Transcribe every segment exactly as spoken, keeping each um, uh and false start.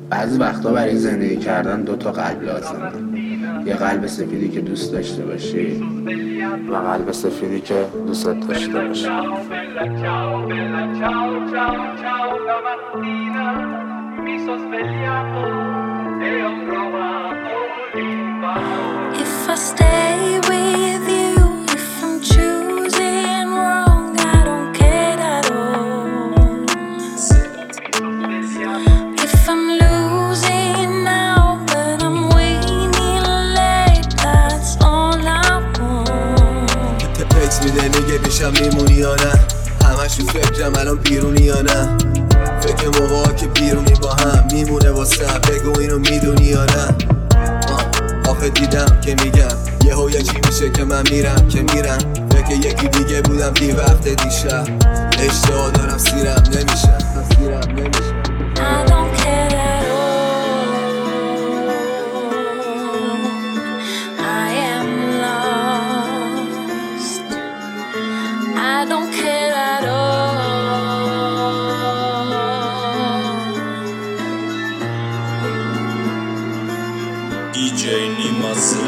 بعضی وقتا برای زندگی کردن دو تا قلب لازمه، یه قلب سفیدی که دوست داشته باشی و قلب سفیدی که دوست داشته باشی. If I stay with you, if I'm choosing wrong, I don't care at all. If I'm losing now, but I'm winning late, that's all I want. تپت میده میگه پیشم میمونی یا نه، همش تو فکرم الان بیرونی یا نه، فکر موقعا که بیرونی با هم میمونه واسه بگو اینو میدونی یا نه. آخه دیدم که میگم یهو یه چی میشه که من میرم که میرم، فکر یکی دیگه بودم دی وقت دیشب، اشتها دارم سیرم نمیشه سیرم نمیشه. I don't care at all. I am lost. I don't care at all. دی جی نیماسه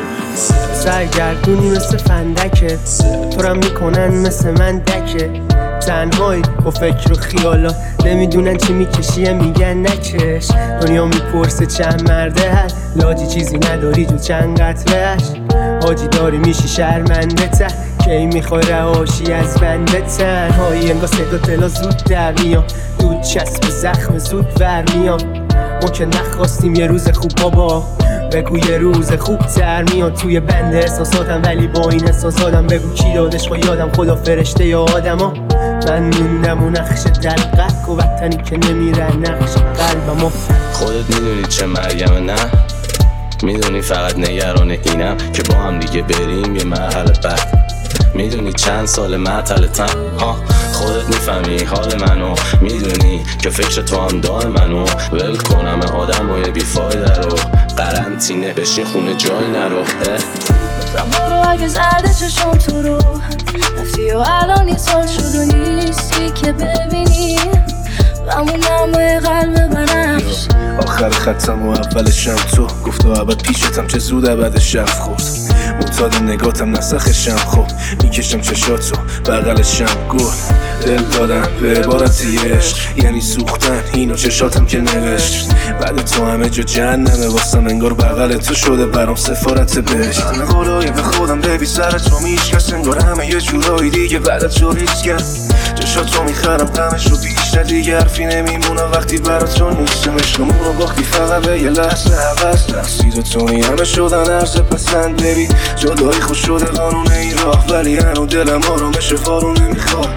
سرگردونی مثل فندکه، تو را میکنن مثل من دکه، تنهایی با فکر و خیالا نمیدونن چی میکشیه میگن نکش، دنیا میپرسه چند مرده هست، لاجی چیزی نداری جو چند قطرهش، حاجی داری میشی شرمنده ته، کی میخوای رهاشی از بنده تنهایی، انگاه صدا دلا زود در میام، دود چسب زخم زود ور میام، ما که نخواستیم یه روز خوب بابا، بگو یه روز خوب تر میاد توی بند احساساتم، ولی با این احساساتم بگو کی دادش با یادم، خدا فرشته یا آدم ها، من موندم و نقش دلقک و وطنی که نمیره نقش قلبم. خودت میدونی چه مرگمه نه؟ میدونی فقط نگران اینم که با هم دیگه بریم یه مرحله بعد، میدونی چند سال معطلتم ها، خودت میفهمی حال منو، میدونی که فکر تو هم دار منو، ول کنم آدم و یه بیفایده رو، قرنطینه بشین خونه جای نرو. برو اگه زرده چشم تو رو رفتی و الان یه سال شد و نیستی که ببینی بمونم و یه قلب بنفش، آخر خطم و اولشم تو گفت و عبد پیشتم چه زود عبد شب خورد، معتاد نگاتم نسخشم خوب میکشم چشاتو بغلشم گل، دل دادم به عبارتی عشق یعنی سوختن اینو چشاتم که نوشت، بعد تو همه جا جهنمه واسم انگار بغل تو شده برام سفارت بهشت، من خدای به خودم ببی سر تو میشکست انگار همه یه جورایی دیگه بعد تو ریس کرد، چشاتو میخرم غمش رو بیشتر دیگه حرفی نمیمونه وقتی برات تو نیستم، عشقمون رو باختی فقط به یه لحظه عوض، تقصیر توی همه شدن عرض پسند ببین، جدایی خوش شده قانون این راه، ولی هنو دلم آرامش فارو نمیخواد،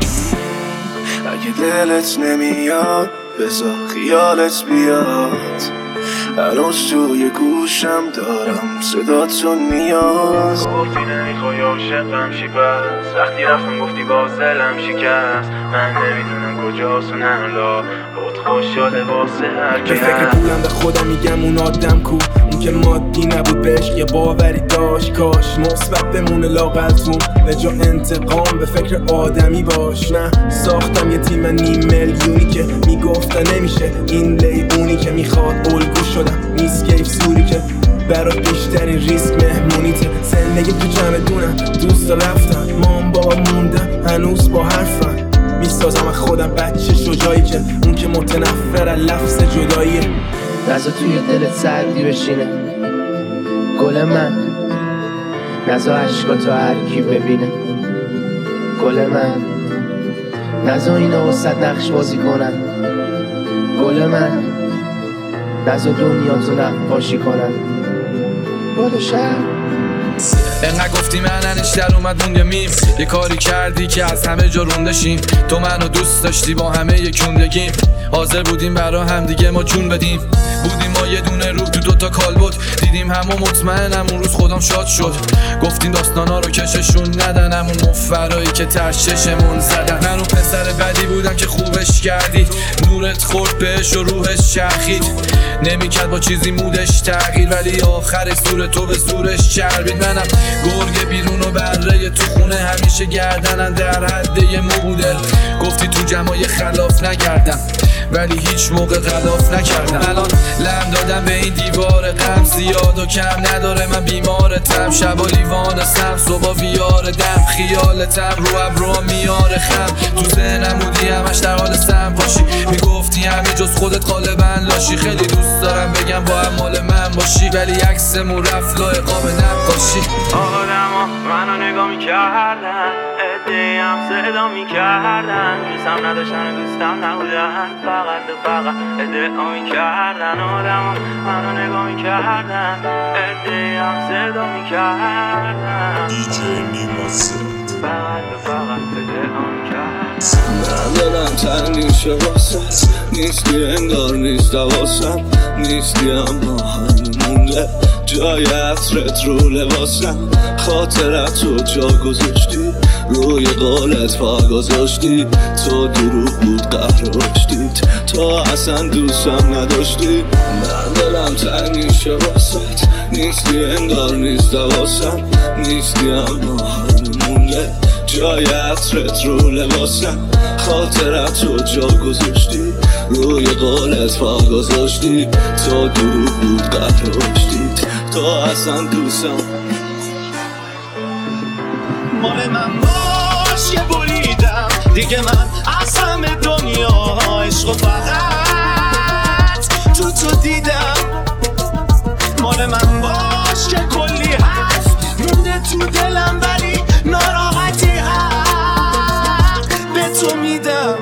اگه دلت نمیاد بذار خیالت بیاد، هنوز توی گوشم دارم صداتو میاد، گفتی نمیخوای عاشقم شی پس، وقتی رفتم گفتی باز دلم شکست، من نمیدونم کجاست و نلا خود خوش شده واسه هر که به فکر پولم به خودم میگم اون آدم کو، اون که مادی نبود بهش یه باوری داشت، کاش مثبت بمونه لاغلتون به جا انتقام به فکر آدمی باش، نه ساختم یه تیم نیم میلیونی که میگفتن نمیشه این لیبونی که میخواد الگو شدم، نیست کیف سوری که برای بیشترین ریسک مهمونیته، زندگی تو جمع دونم دوستا رفتن، مام بابا موندن هنوز با حرفن، میسازم از خودم بچه شجایی که اون که متنفر از لفظ جداییه، نزا توی دلت سردی بشینه گل من، نزا عشقاتو هر کی ببینه گل من، نزا اینا وسط نقش بازی کنن گل من، نزا دنیا تو نقاشی کنن گل شهر. انقدر گفتی مننش در اومد مونده میم، یه کاری کردی که از همه جا روندشیم، تو منو دوست داشتی با همه یکوندگیم، حاضر بودیم برا هم دیگه ما جون بدیم، بودیم ما یه دونه روح تو دوتا کالبد، دیدیم همو مطمئنم اون روز خودم شاد شد، گفتیم داستانا رو کششون ندن، همون مفرایی که ترششمون زدن، من اون پسر بدی بودم که خوبش کردی، نورت خورد بهش و روحش چرخید، نمیکرد با چیزی مودش تغییر، ولی آخر سور تو به زورش چربید، منم گرگ بیرون و بره تو خونه همیشه گردنن در حد یه مبودل، گفتی تو جمعای خلاف نگردم ولی هیچ موقع غلاف نکردم، الان زدم به این دیوار غم زیاد و کم نداره من بیمارتم شب و لیوانستم صبح ویار دم خیالتم رو ابروها میاره خم تو ذهنم بودی همش در حال سم پاشی میگفتی همه جز خودت غالبا لاشی خیلی دوست دارم بگم با هم مال من باشی ولی عکسمون رفت لای قاب نقاشی آدما منو نگاه میکردن عده‌ای هم صدا میکردن دوستم نداشتن و دوستم نبودن فقط و فقط ادعا میکردن آدما منو نگاه میکردن عده‌ای هم صدا میکردن فقط و فقط ادعا میکردن من دلم تنگ شه واسه نیستی انگار نیست واسم نیستی اما همونده جای عطرت رو لباسم خاطرت رو جا گذاشتی روی قالت پا گذاشتی تو دروغ بود قهرشتید تو اصلا دوستم نداشتی من دلم تنگ میشه واسط نیستی انگار نیست واسم نیستی اما همونده جای عطرت رو لباسم خاطرت رو جا گذاشتی روی قالت پا گذاشتی تو دروغ بود قهرشتید تو اصلا دوستم مال من باش که بریدم دیگه من از همه دنیا عشق و فقط تو تو دیدم مال من باش که کلی هست مونده تو دلم ولی ناراحتی هست به تو میدم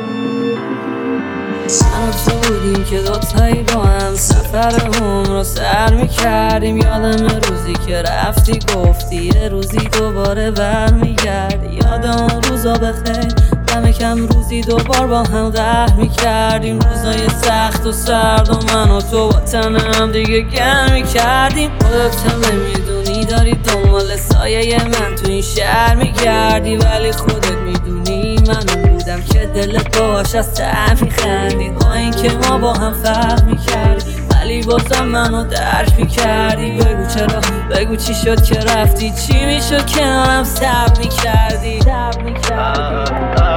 من و تو بودیم که دوتایی با هم سفر هم رو سر میکردیم یادم روزی که رفتی گفتی یه روزی دوباره برمیگردی یادم اون روزا بخیر دم کم روزی دوبار با هم قهر میکردیم روزای سخت و سرد و من و تو با تنم دیگه گرم میکردیم خودت هم نمیدونی داری دنبال سایه من تو این شهر میگردی ولی خودت میدونی من بودم که دلت باش از ته میخندید با این که ما با هم فرق میکردیم ولی بازم منو درک میکردی بگو چرا بگو چی شد که رفتی چی میشد کنارم صبر میکردی صبر میکردی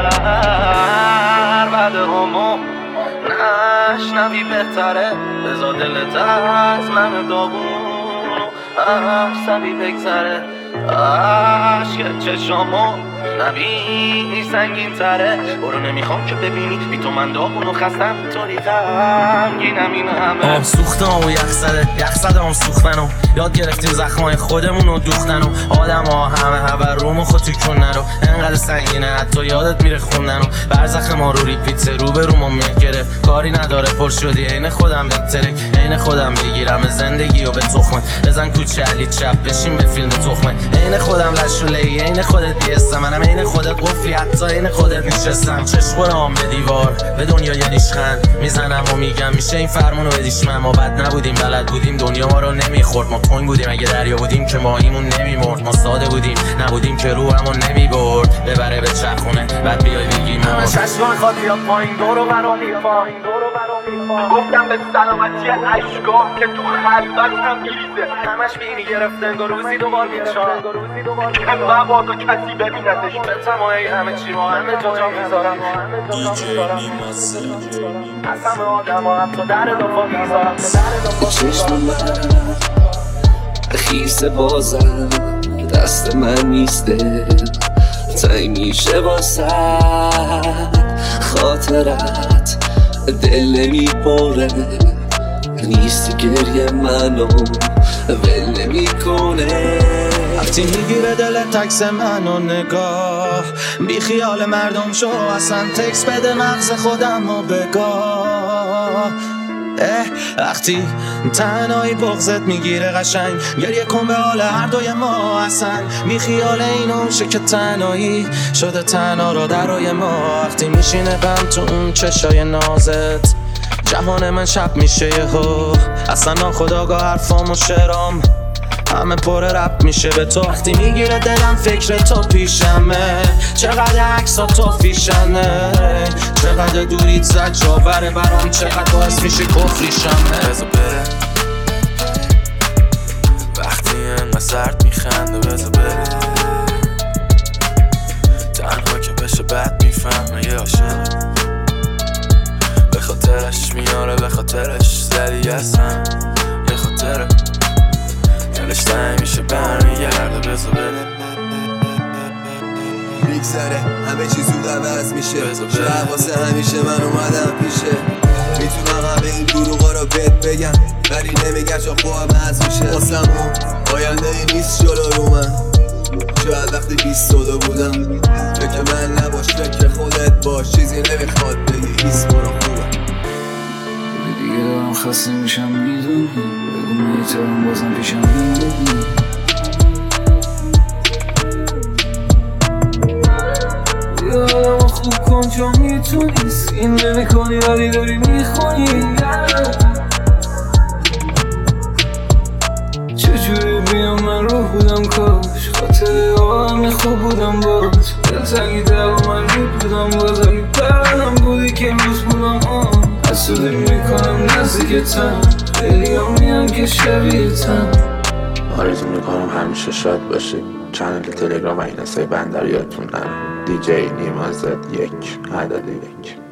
بعد همو نشنوی بهتره بذار دلت از من داغون عصبی بگذره عشق چشامو نبینی سنگین تره برو نمیخوام که ببینی بی تو من داغون و خستم طوری غمگینم این همه آب سوختم و یخ زده یخ زدم سوختن و یاد گرفتیم زخمای خودمون رو دوختن و آدم ها همه هبر روم و خود توی کنن رو انقدر سنگینه حتی یادت میره خوندن و برزخ ما رو ریپیت رو به رومو میگرفت کاری نداره پر شدی عین خودم بترک عین خودم بگیرم زندگی و به تخمه بزن کوچه علی چپ بشین به فیلم تخمه عین خودم لشوله عین خودت بیستم منم عین خودت قفلی حتی عین خودت نشستم چشم به دیوار به دنیا یه نیشخند میزنم و میگم میشه این فرمونو بدیش من ما بد نبودیم بلد بودیم دنیا ما رو نمیخورد ما تنگ بودیم اگه دریا بودیم که ماهیمون نمیمرد ما ساده بودیم نبودیم که روحمون نمیبرد ببره به چرخونه بعد بیای بگیم من چشمان خواد یا پایین دورو برام میفا گفتم به سلامتی اشکام که تو خلوتم میریزه همش بینی گرفته انگار روزی دوبار میچارم که مبادا کسی ببینتش به تمایی همه چی ما همه جا جا میذارم از همه آدم ها حتی در دفا میذارم چشم من خیس بازم دست من نیسته تایی میشه واسه خاطرت دل نمیباره نیستی گریه منو ول نمیکنه وقتی میگیره دل تکس منو نگاه بی خیال مردم شو اصلا تکس بده مغز خودم و بگاه وقتی تنهایی بغزت میگیره قشنگ گریه کن به حال هر دوی ما اصلا بی خیال اینو شه که تنهایی شده تنها را درای ما وقتی میشینه بم تو اون چشای نازت جهان من شب میشه یهو اصلا ناخودآگاه حرفام و شعرام همه پر رپ میشه به تو وقتی میگیره دلم فکر تو پیشمه چقدر عکسا تو فیشنه چقدر دوریت زد جاوره برام چقدر باعث میشه کفریشمه بذار بره وقتی انقدر سرد میخنده بذار بره تنها که بشه بد میفهمه یه عاشق به خاطرش میاره به خاطرش زدی هستم حالش تنگ میشه برمیگرده بذار بره میگذره همه چی زود عوض میشه شاید واسه همیشه من اومدم پیشه میتونم همه این دروغا رو بهت بگم ولی نمیگم چون خواب هست میشه واسم آینده ای نیست جلو رو من شاید وقتی بیست ساله بودم فکر من نباش فکر خودت باش چیزی نمیخواد بگی ایست برو خوبه دیگه دارم خسته میشم میدونی بگو میترم بازم پیشم میدونی یادم خوب کن چون میتونی سین نمی کنی ولی داری میخونی چجوری بیام من روح بودم کاش خاطر همه خوب بودم باز دلتنگی در من رود بودم باز اگه برنم بودی که امروز بودم آن حسودی میکنم نزدیکتم خیلی هم میان که شبیهتم آرزو میکنم همیشه شاد باشی. چنل تلگرام و اینستای بنده رو یادتون نره. دی جی نیما زد یک عدد یک.